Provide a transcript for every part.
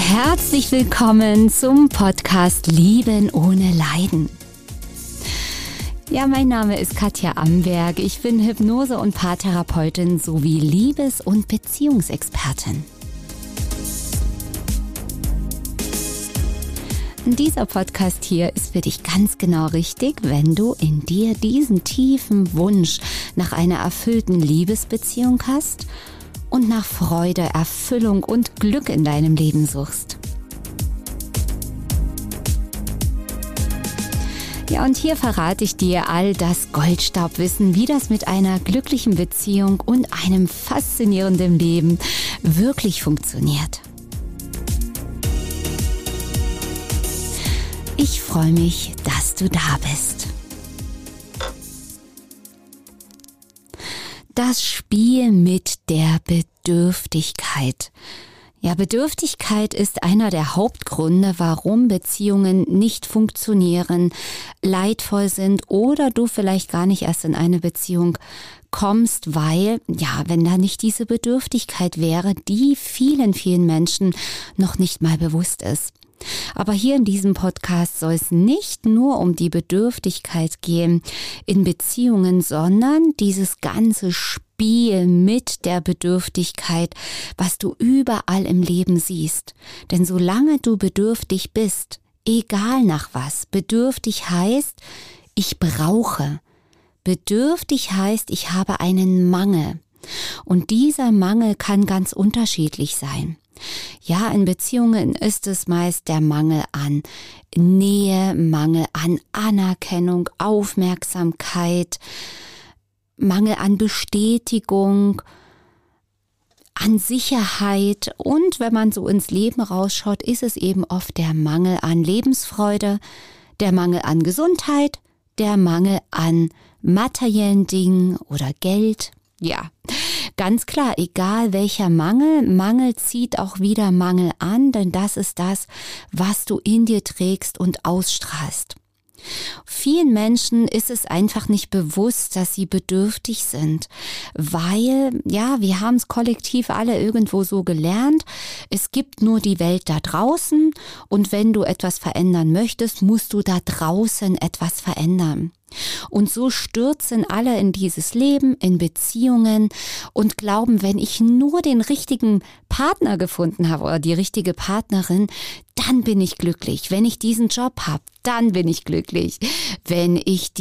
Herzlich willkommen zum Podcast Lieben ohne Leiden. Ja, mein Name ist Katja Amberg. Ich bin Hypnose- und Paartherapeutin sowie Liebes- und Beziehungsexpertin. Dieser Podcast hier ist für dich ganz genau richtig, wenn du in dir diesen tiefen Wunsch nach einer erfüllten Liebesbeziehung hast und nach Freude, Erfüllung und Glück in deinem Leben suchst. Ja, und hier verrate ich dir all das Goldstaubwissen, wie das mit einer glücklichen Beziehung und einem faszinierenden Leben wirklich funktioniert. Ich freue mich, dass du da bist. Das Spiel mit der Bedürftigkeit. Ja, Bedürftigkeit ist einer der Hauptgründe, warum Beziehungen nicht funktionieren, leidvoll sind oder du vielleicht gar nicht erst in eine Beziehung kommst, weil, ja, wenn da nicht diese Bedürftigkeit wäre, die vielen, vielen Menschen noch nicht mal bewusst ist. Aber hier in diesem Podcast soll es nicht nur um die Bedürftigkeit gehen in Beziehungen, sondern dieses ganze Spiel mit der Bedürftigkeit, was du überall im Leben siehst. Denn solange du bedürftig bist, egal nach was, bedürftig heißt, ich brauche. Bedürftig heißt, ich habe einen Mangel. Und dieser Mangel kann ganz unterschiedlich sein. Ja, in Beziehungen ist es meist der Mangel an Nähe, Mangel an Anerkennung, Aufmerksamkeit, Mangel an Bestätigung, an Sicherheit und wenn man so ins Leben rausschaut, ist es eben oft der Mangel an Lebensfreude, der Mangel an Gesundheit, der Mangel an materiellen Dingen oder Geld. Ja, ganz klar, egal welcher Mangel zieht auch wieder Mangel an, denn das ist das, was du in dir trägst und ausstrahlst. Vielen Menschen ist es einfach nicht bewusst, dass sie bedürftig sind, weil, ja, wir haben es kollektiv alle irgendwo so gelernt, es gibt nur die Welt da draußen und wenn du etwas verändern möchtest, musst du da draußen etwas verändern. Und so stürzen alle in dieses Leben, in Beziehungen und glauben, wenn ich nur den richtigen Partner gefunden habe oder die richtige Partnerin, dann bin ich glücklich. Wenn ich diesen Job habe, dann bin ich glücklich. Wenn ich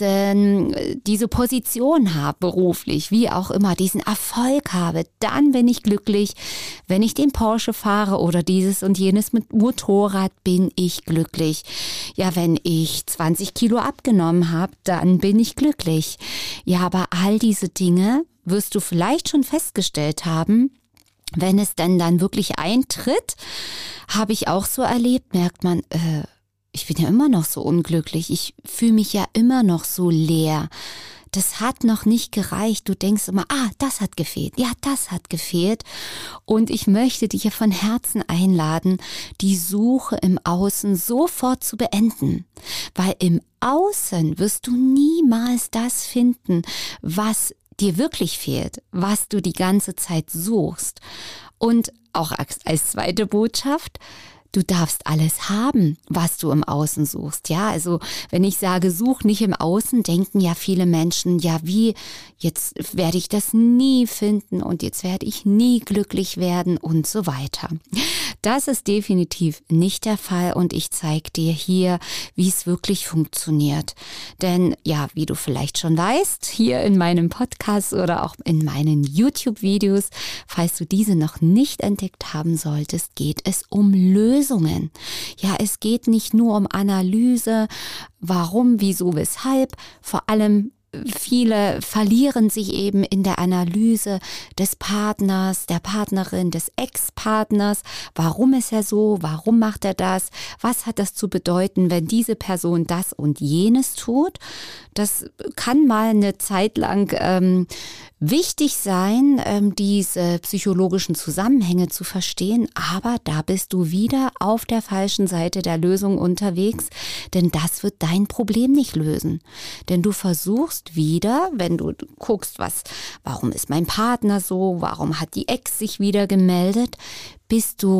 diese Position habe, beruflich, wie auch immer, diesen Erfolg habe, dann bin ich glücklich. Wenn ich den Porsche fahre oder dieses und jenes mit Motorrad, bin ich glücklich. Ja, wenn ich 20 Kilo abgenommen habe, dann bin ich glücklich. Ja, aber all diese Dinge wirst du vielleicht schon festgestellt haben, wenn es denn dann wirklich eintritt, habe ich auch so erlebt, merkt man, ich bin ja immer noch so unglücklich, ich fühle mich ja immer noch so leer. Das hat noch nicht gereicht. Du denkst immer, das hat gefehlt. Ja, das hat gefehlt. Und ich möchte dich von Herzen einladen, die Suche im Außen sofort zu beenden. Weil im Außen wirst du niemals das finden, was dir wirklich fehlt, was du die ganze Zeit suchst. Und auch als zweite Botschaft, du darfst alles haben, was du im Außen suchst. Ja, also wenn ich sage, such nicht im Außen, denken ja viele Menschen, ja wie, jetzt werde ich das nie finden und jetzt werde ich nie glücklich werden und so weiter. Das ist definitiv nicht der Fall und ich zeige dir hier, wie es wirklich funktioniert. Denn ja, wie du vielleicht schon weißt, hier in meinem Podcast oder auch in meinen YouTube-Videos, falls du diese noch nicht entdeckt haben solltest, geht es um Lösungen. Ja, es geht nicht nur um Analyse, warum, wieso, weshalb, vor allem viele verlieren sich eben in der Analyse des Partners, der Partnerin, des Ex-Partners. Warum ist er so? Warum macht er das? Was hat das zu bedeuten, wenn diese Person das und jenes tut? Das kann mal eine Zeit lang wichtig sein, diese psychologischen Zusammenhänge zu verstehen, aber da bist du wieder auf der falschen Seite der Lösung unterwegs, denn das wird dein Problem nicht lösen. Denn du versuchst wieder, wenn du guckst, warum ist mein Partner so, warum hat die Ex sich wieder gemeldet, bist du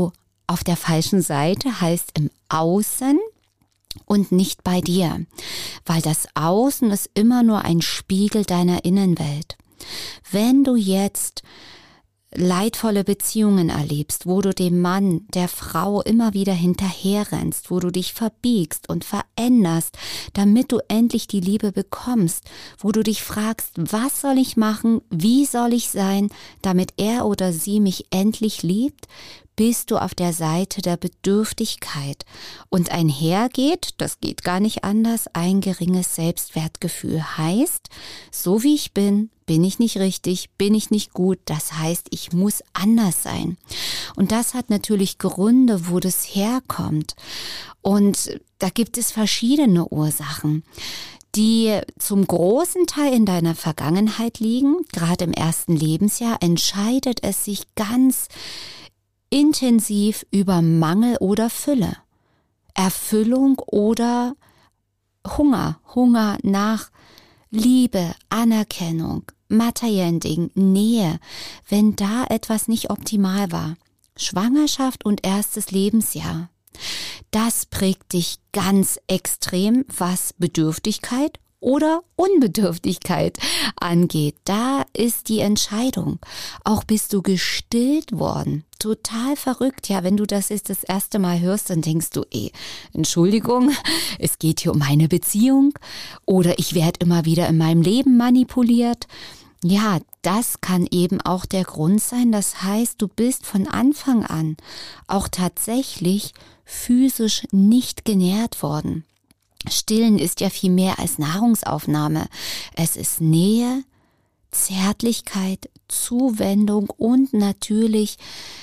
auf der falschen Seite, heißt im Außen und nicht bei dir, weil das Außen ist immer nur ein Spiegel deiner Innenwelt. Wenn du jetzt leidvolle Beziehungen erlebst, wo du dem Mann, der Frau immer wieder hinterherrennst, wo du dich verbiegst und veränderst, damit du endlich die Liebe bekommst, wo du dich fragst, was soll ich machen, wie soll ich sein, damit er oder sie mich endlich liebt, bist du auf der Seite der Bedürftigkeit und einhergeht, das geht gar nicht anders, ein geringes Selbstwertgefühl heißt, so wie ich bin ich nicht richtig, bin ich nicht gut, das heißt, ich muss anders sein. Und das hat natürlich Gründe, wo das herkommt. Und da gibt es verschiedene Ursachen, die zum großen Teil in deiner Vergangenheit liegen. Gerade im ersten Lebensjahr entscheidet es sich ganz intensiv über Mangel oder Fülle, Erfüllung oder Hunger nach Liebe, Anerkennung, materiellen Dingen, Nähe, wenn da etwas nicht optimal war. Schwangerschaft und erstes Lebensjahr. Das prägt dich ganz extrem, was Bedürftigkeit oder Unbedürftigkeit angeht. Da ist die Entscheidung. Auch bist du gestillt worden. Total verrückt. Ja, wenn du das jetzt das erste Mal hörst, dann denkst du, Entschuldigung, es geht hier um eine Beziehung oder ich werde immer wieder in meinem Leben manipuliert. Ja, das kann eben auch der Grund sein. Das heißt, du bist von Anfang an auch tatsächlich physisch nicht genährt worden. Stillen ist ja viel mehr als Nahrungsaufnahme. Es ist Nähe, Zärtlichkeit, Zuwendung und natürlich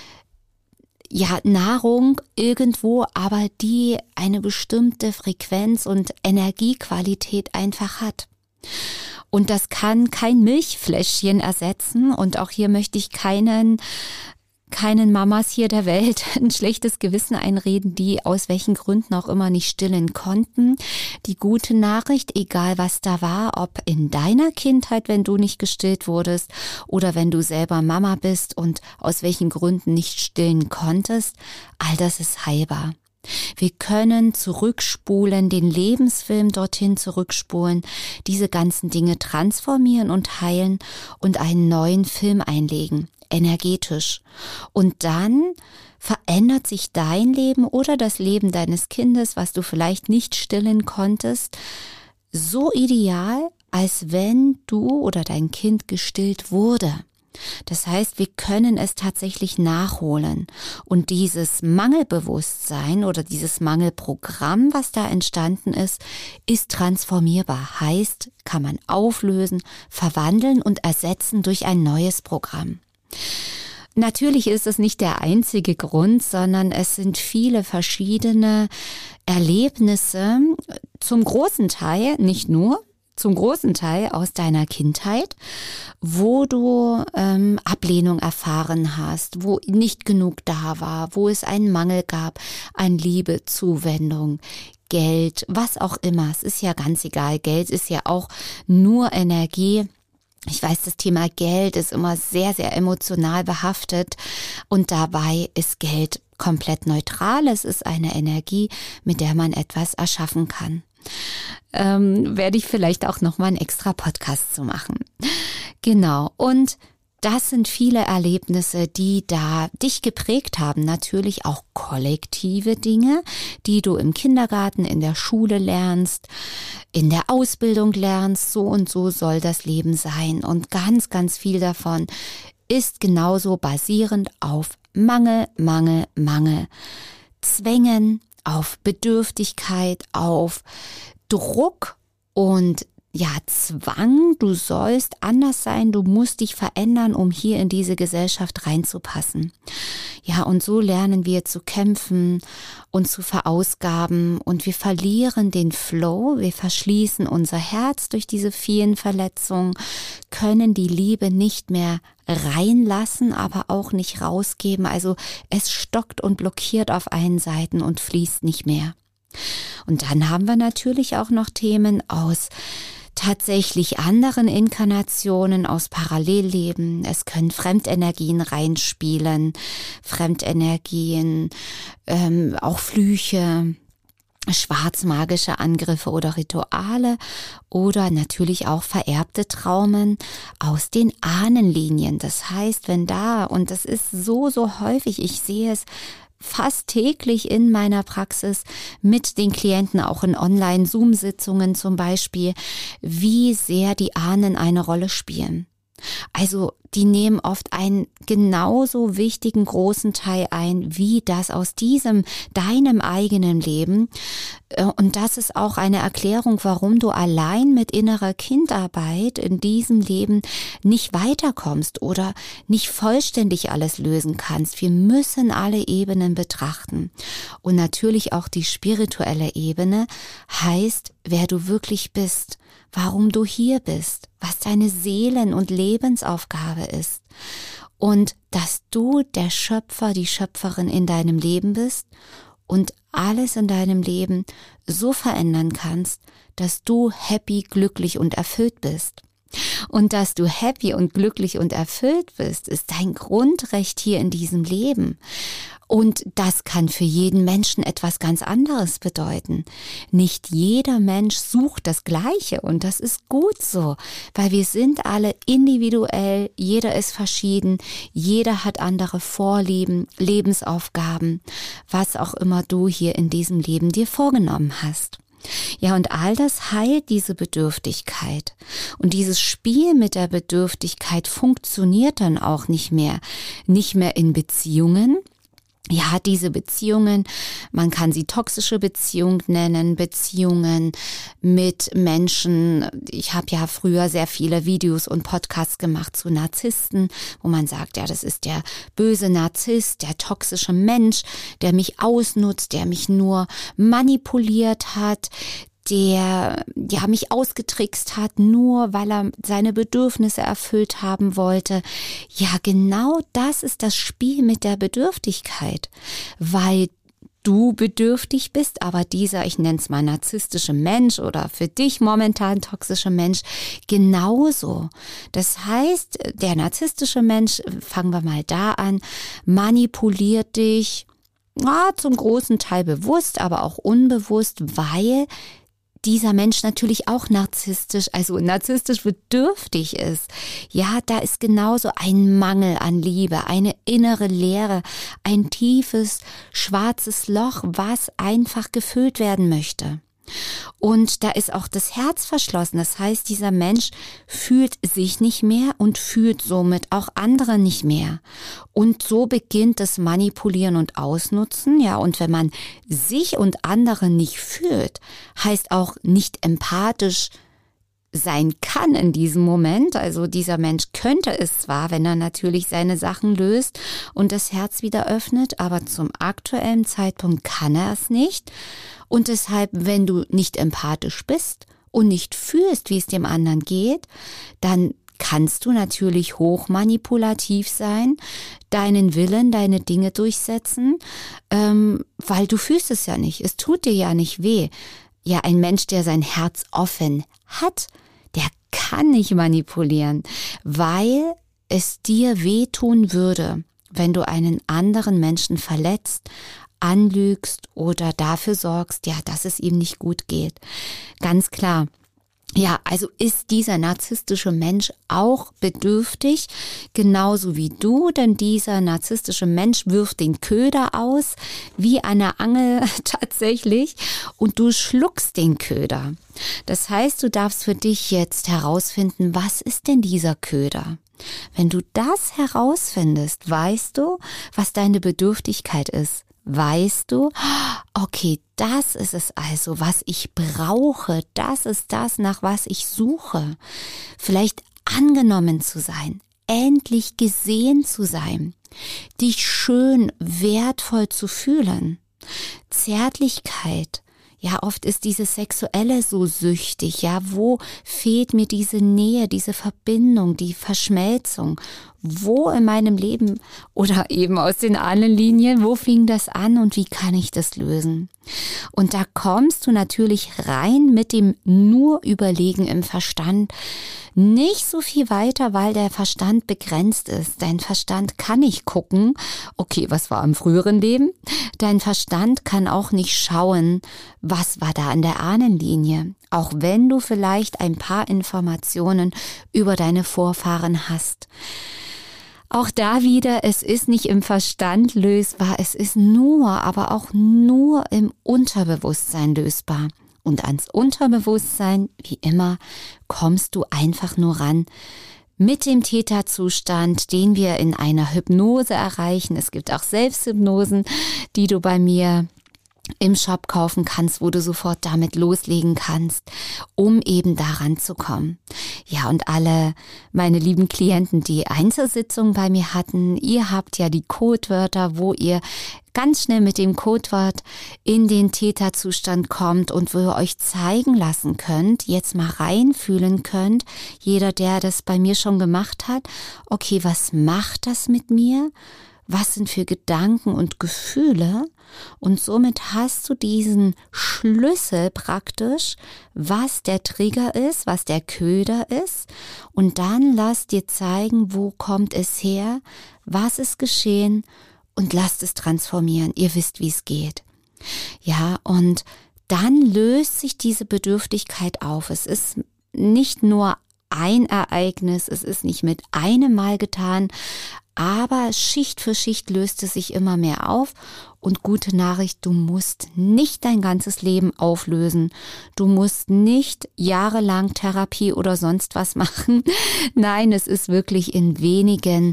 Nahrung irgendwo, aber die eine bestimmte Frequenz und Energiequalität einfach hat. Und das kann kein Milchfläschchen ersetzen. Und auch hier möchte ich keinen Mamas hier der Welt ein schlechtes Gewissen einreden, die aus welchen Gründen auch immer nicht stillen konnten. Die gute Nachricht, egal was da war, ob in deiner Kindheit, wenn du nicht gestillt wurdest oder wenn du selber Mama bist und aus welchen Gründen nicht stillen konntest, all das ist heilbar. Wir können zurückspulen, den Lebensfilm dorthin zurückspulen, diese ganzen Dinge transformieren und heilen und einen neuen Film einlegen, energetisch. Und dann verändert sich dein Leben oder das Leben deines Kindes, was du vielleicht nicht stillen konntest, so ideal, als wenn du oder dein Kind gestillt wurde. Das heißt, wir können es tatsächlich nachholen. Und dieses Mangelbewusstsein oder dieses Mangelprogramm, was da entstanden ist transformierbar. Heißt, kann man auflösen, verwandeln und ersetzen durch ein neues Programm. Natürlich ist es nicht der einzige Grund, sondern es sind viele verschiedene Erlebnisse, zum großen Teil, nicht nur, zum großen Teil aus deiner Kindheit, wo du Ablehnung erfahren hast, wo nicht genug da war, wo es einen Mangel gab an Liebe, Zuwendung, Geld, was auch immer. Es ist ja ganz egal. Geld ist ja auch nur Energie. Ich weiß, das Thema Geld ist immer sehr, sehr emotional behaftet und dabei ist Geld komplett neutral. Es ist eine Energie, mit der man etwas erschaffen kann. Werde ich vielleicht auch nochmal einen extra Podcast zu machen. Genau, und das sind viele Erlebnisse, die da dich geprägt haben. Natürlich auch kollektive Dinge, die du im Kindergarten, in der Schule lernst, in der Ausbildung lernst. So und so soll das Leben sein. Und ganz, ganz viel davon ist genauso basierend auf Mangel, Zwängen, auf Bedürftigkeit, auf Druck und Zwang, du sollst anders sein, du musst dich verändern, um hier in diese Gesellschaft reinzupassen. Ja, und so lernen wir zu kämpfen und zu verausgaben und wir verlieren den Flow, wir verschließen unser Herz durch diese vielen Verletzungen, können die Liebe nicht mehr reinlassen, aber auch nicht rausgeben. Also es stockt und blockiert auf allen Seiten und fließt nicht mehr. Und dann haben wir natürlich auch noch Themen aus tatsächlich anderen Inkarnationen aus Parallelleben. Es können Fremdenergien reinspielen, Fremdenergien, auch Flüche, schwarzmagische Angriffe oder Rituale oder natürlich auch vererbte Traumen aus den Ahnenlinien. Das heißt, wenn da, und das ist so häufig, ich sehe es fast täglich in meiner Praxis mit den Klienten, auch in Online-Zoom-Sitzungen zum Beispiel, wie sehr die Ahnen eine Rolle spielen. Also die nehmen oft einen genauso wichtigen großen Teil ein, wie das aus deinem eigenen Leben. Und das ist auch eine Erklärung, warum du allein mit innerer Kindarbeit in diesem Leben nicht weiterkommst oder nicht vollständig alles lösen kannst. Wir müssen alle Ebenen betrachten. Und natürlich auch die spirituelle Ebene heißt, wer du wirklich bist, warum du hier bist, was deine Seelen- und Lebensaufgabe ist und dass du der Schöpfer, die Schöpferin in deinem Leben bist und alles in deinem Leben so verändern kannst, dass du happy, glücklich und erfüllt bist. Und dass du happy und glücklich und erfüllt bist, ist dein Grundrecht hier in diesem Leben. Und das kann für jeden Menschen etwas ganz anderes bedeuten. Nicht jeder Mensch sucht das Gleiche und das ist gut so, weil wir sind alle individuell, jeder ist verschieden, jeder hat andere Vorlieben, Lebensaufgaben, was auch immer du hier in diesem Leben dir vorgenommen hast. Ja, und all das heilt diese Bedürftigkeit. Und dieses Spiel mit der Bedürftigkeit funktioniert dann auch nicht mehr in Beziehungen. Ja, diese Beziehungen, man kann sie toxische Beziehungen nennen, Beziehungen mit Menschen. Ich habe ja früher sehr viele Videos und Podcasts gemacht zu Narzissten, wo man sagt, ja, das ist der böse Narzisst, der toxische Mensch, der mich ausnutzt, der mich nur manipuliert hat, der mich ausgetrickst hat, nur weil er seine Bedürfnisse erfüllt haben wollte. Ja, genau das ist das Spiel mit der Bedürftigkeit, weil du bedürftig bist, aber dieser, ich nenne es mal narzisstische Mensch oder für dich momentan toxische Mensch, genauso. Das heißt, der narzisstische Mensch, fangen wir mal da an, manipuliert dich, zum großen Teil bewusst, aber auch unbewusst, weil dieser Mensch natürlich auch narzisstisch bedürftig ist. Ja, da ist genauso ein Mangel an Liebe, eine innere Leere, ein tiefes, schwarzes Loch, was einfach gefüllt werden möchte. Und da ist auch das Herz verschlossen. Das heißt, dieser Mensch fühlt sich nicht mehr und fühlt somit auch andere nicht mehr. Und so beginnt das Manipulieren und Ausnutzen. Ja, und wenn man sich und andere nicht fühlt, heißt auch nicht empathisch sein kann in diesem Moment. Also dieser Mensch könnte es zwar, wenn er natürlich seine Sachen löst und das Herz wieder öffnet, aber zum aktuellen Zeitpunkt kann er es nicht. Und deshalb, wenn du nicht empathisch bist und nicht fühlst, wie es dem anderen geht, dann kannst du natürlich hochmanipulativ sein, deinen Willen, deine Dinge durchsetzen, weil du fühlst es ja nicht. Es tut dir ja nicht weh. Ja, ein Mensch, der sein Herz offen hat, der kann nicht manipulieren, weil es dir wehtun würde, wenn du einen anderen Menschen verletzt, anlügst oder dafür sorgst, ja, dass es ihm nicht gut geht. Ganz klar. Ja, also ist dieser narzisstische Mensch auch bedürftig, genauso wie du, denn dieser narzisstische Mensch wirft den Köder aus, wie eine Angel tatsächlich, und du schluckst den Köder. Das heißt, du darfst für dich jetzt herausfinden, was ist denn dieser Köder? Wenn du das herausfindest, weißt du, was deine Bedürftigkeit ist. Weißt du, okay, das ist es also, was ich brauche, das ist das, nach was ich suche. Vielleicht angenommen zu sein, endlich gesehen zu sein, dich schön, wertvoll zu fühlen, Zärtlichkeit. Ja, oft ist dieses Sexuelle so süchtig. Ja, wo fehlt mir diese Nähe, diese Verbindung, die Verschmelzung? wo in meinem Leben oder eben aus den Ahnenlinien, wo fing das an und wie kann ich das lösen? Und da kommst du natürlich rein mit dem nur Überlegen im Verstand nicht so viel weiter, weil der Verstand begrenzt ist. Dein Verstand kann nicht gucken, okay, was war im früheren Leben? Dein Verstand kann auch nicht schauen, was war da an der Ahnenlinie. Auch wenn du vielleicht ein paar Informationen über deine Vorfahren hast. Auch da wieder, es ist nicht im Verstand lösbar, es ist aber auch nur im Unterbewusstsein lösbar. Und ans Unterbewusstsein, wie immer, kommst du einfach nur ran mit dem Theta-Zustand, den wir in einer Hypnose erreichen. Es gibt auch Selbsthypnosen, die du bei mir im Shop kaufen kannst, wo du sofort damit loslegen kannst, um eben daran zu kommen. Ja, und alle meine lieben Klienten, die Einzelsitzungen bei mir hatten, ihr habt ja die Codewörter, wo ihr ganz schnell mit dem Codewort in den Theta-Zustand kommt und wo ihr euch zeigen lassen könnt, jetzt mal reinfühlen könnt, jeder, der das bei mir schon gemacht hat, okay, was macht das mit mir? Was sind für Gedanken und Gefühle? Und somit hast du diesen Schlüssel praktisch, was der Trigger ist, was der Köder ist. Und dann lass dir zeigen, wo kommt es her, was ist geschehen und lasst es transformieren. Ihr wisst, wie es geht. Ja, und dann löst sich diese Bedürftigkeit auf. Es ist nicht nur ein Ereignis, es ist nicht mit einem Mal getan, aber Schicht für Schicht löst es sich immer mehr auf. Und gute Nachricht, du musst nicht dein ganzes Leben auflösen. Du musst nicht jahrelang Therapie oder sonst was machen. Nein, es ist wirklich in wenigen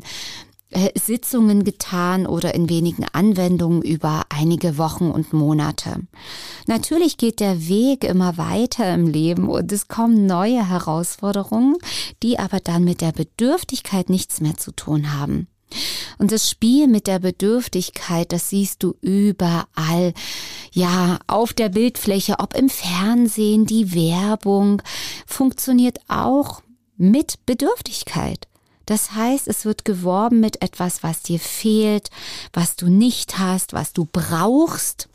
Sitzungen getan oder in wenigen Anwendungen über einige Wochen und Monate. Natürlich geht der Weg immer weiter im Leben und es kommen neue Herausforderungen, die aber dann mit der Bedürftigkeit nichts mehr zu tun haben. Und das Spiel mit der Bedürftigkeit, das siehst du überall, ja, auf der Bildfläche, ob im Fernsehen, die Werbung, funktioniert auch mit Bedürftigkeit. Das heißt, es wird geworben mit etwas, was dir fehlt, was du nicht hast, was du brauchst.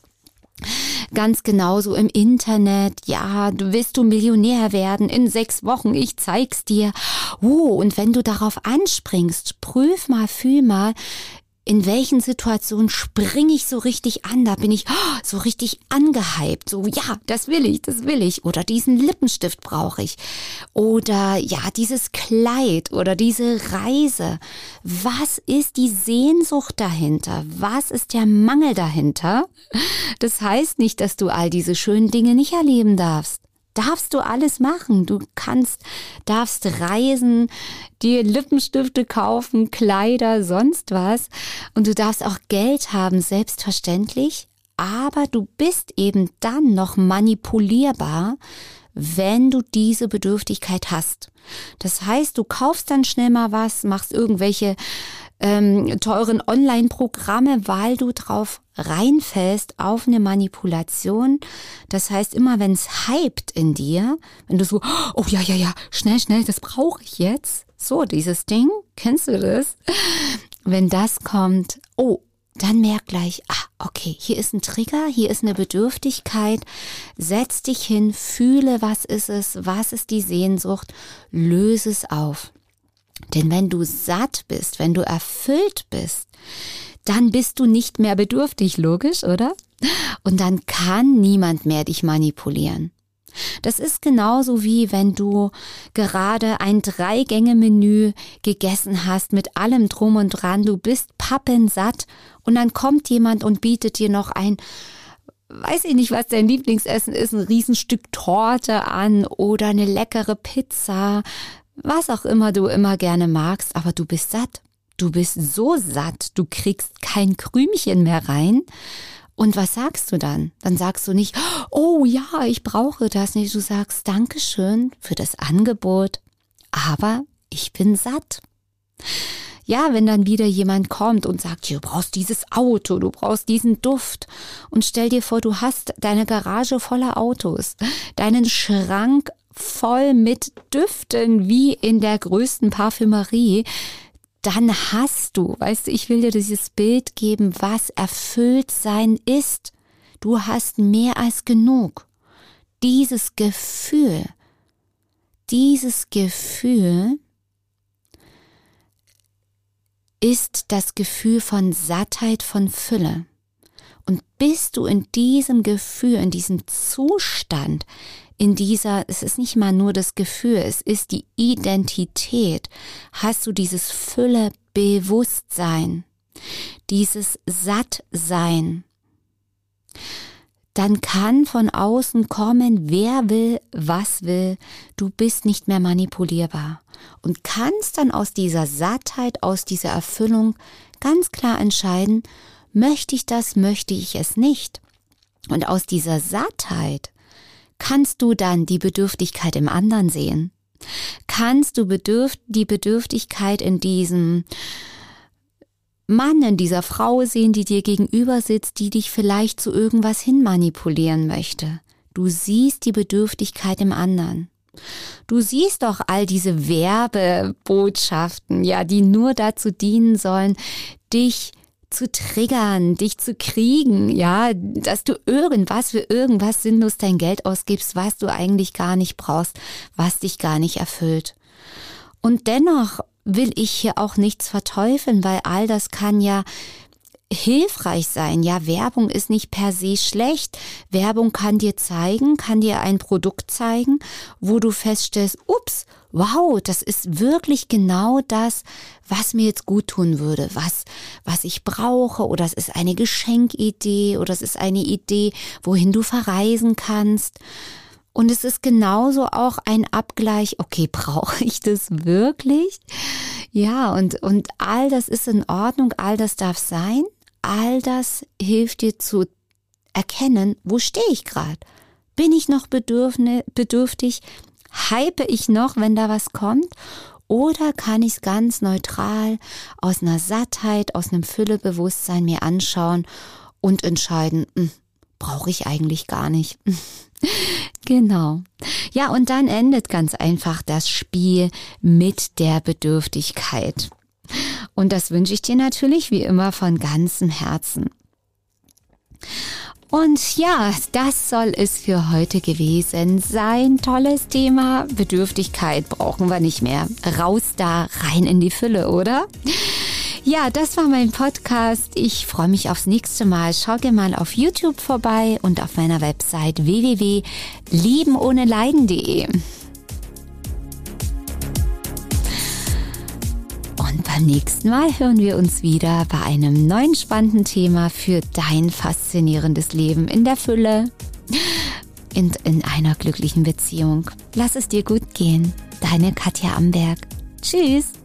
Ganz genauso im Internet, ja, willst du Millionär werden in 6 Wochen, ich zeig's dir. Und wenn du darauf anspringst, prüf mal, fühl mal, in welchen Situationen springe ich so richtig an, da bin ich so richtig angehypt, so ja, das will ich oder diesen Lippenstift brauche ich oder ja, dieses Kleid oder diese Reise. Was ist die Sehnsucht dahinter? Was ist der Mangel dahinter? Das heißt nicht, dass du all diese schönen Dinge nicht erleben darfst. Darfst du alles machen. Du darfst reisen, dir Lippenstifte kaufen, Kleider, sonst was. Und du darfst auch Geld haben, selbstverständlich. Aber du bist eben dann noch manipulierbar, wenn du diese Bedürftigkeit hast. Das heißt, du kaufst dann schnell mal was, machst irgendwelche teuren Online-Programme, weil du drauf reinfällst auf eine Manipulation. Das heißt, immer wenn es hypt in dir, wenn du so, oh ja, schnell, das brauche ich jetzt. So, dieses Ding, kennst du das? Wenn das kommt, dann merk gleich, okay, hier ist ein Trigger, hier ist eine Bedürftigkeit. Setz dich hin, fühle, was ist es, was ist die Sehnsucht, löse es auf. Denn wenn du satt bist, wenn du erfüllt bist, dann bist du nicht mehr bedürftig, logisch, oder? Und dann kann niemand mehr dich manipulieren. Das ist genauso wie wenn du gerade ein 3-Gänge-Menü gegessen hast mit allem drum und dran, du bist pappensatt und dann kommt jemand und bietet dir noch ein, weiß ich nicht, was dein Lieblingsessen ist, ein Riesenstück Torte an oder eine leckere Pizza, was auch immer du immer gerne magst, aber du bist satt. Du bist so satt, du kriegst kein Krümchen mehr rein. Und was sagst du dann? Dann sagst du nicht, oh ja, ich brauche das nicht. Du sagst, Dankeschön für das Angebot, aber ich bin satt. Ja, wenn dann wieder jemand kommt und sagt, du brauchst dieses Auto, du brauchst diesen Duft und stell dir vor, du hast deine Garage voller Autos, deinen Schrank voll mit Düften wie in der größten Parfümerie, dann hast du, weißt du, ich will dir dieses Bild geben, was Erfülltsein ist. Du hast mehr als genug. Dieses Gefühl ist das Gefühl von Sattheit, von Fülle. Und bist du in diesem Gefühl, in diesem Zustand, es ist nicht mal nur das Gefühl, es ist die Identität, hast du dieses Fülle-Bewusstsein, dieses Sattsein, dann kann von außen kommen, wer will, was will, du bist nicht mehr manipulierbar und kannst dann aus dieser Sattheit, aus dieser Erfüllung ganz klar entscheiden, möchte ich das, möchte ich es nicht. Und aus dieser Sattheit kannst du dann die Bedürftigkeit im anderen sehen. Kannst du die Bedürftigkeit in diesem Mann, in dieser Frau sehen, die dir gegenüber sitzt, die dich vielleicht zu irgendwas hin manipulieren möchte. Du siehst die Bedürftigkeit im anderen. Du siehst doch all diese Werbebotschaften, ja, die nur dazu dienen sollen, dich zu triggern, dich zu kriegen, ja, dass du für irgendwas sinnlos dein Geld ausgibst, was du eigentlich gar nicht brauchst, was dich gar nicht erfüllt. Und dennoch will ich hier auch nichts verteufeln, weil all das kann ja hilfreich sein. Ja, Werbung ist nicht per se schlecht. Werbung kann dir ein Produkt zeigen, wo du feststellst, ups, wow, das ist wirklich genau das, was mir jetzt gut tun würde, was ich brauche, oder es ist eine Geschenkidee oder es ist eine Idee, wohin du verreisen kannst. Und es ist genauso auch ein Abgleich, okay, brauche ich das wirklich? Ja, und all das ist in Ordnung, all das darf sein. All das hilft dir zu erkennen, wo stehe ich gerade? Bin ich noch bedürftig? Hype ich noch, wenn da was kommt? Oder kann ich es ganz neutral aus einer Sattheit, aus einem Füllebewusstsein mir anschauen und entscheiden, brauche ich eigentlich gar nicht. Genau. Ja, und dann endet ganz einfach das Spiel mit der Bedürftigkeit. Und das wünsche ich dir natürlich wie immer von ganzem Herzen. Und ja, das soll es für heute gewesen sein. Tolles Thema. Bedürftigkeit brauchen wir nicht mehr. Raus da, rein in die Fülle, oder? Ja, das war mein Podcast. Ich freue mich aufs nächste Mal. Schau dir mal auf YouTube vorbei und auf meiner Website www.liebenohneleiden.de. Und beim nächsten Mal hören wir uns wieder bei einem neuen spannenden Thema für dein faszinierendes Leben in der Fülle und in einer glücklichen Beziehung. Lass es dir gut gehen. Deine Katja Amberg. Tschüss.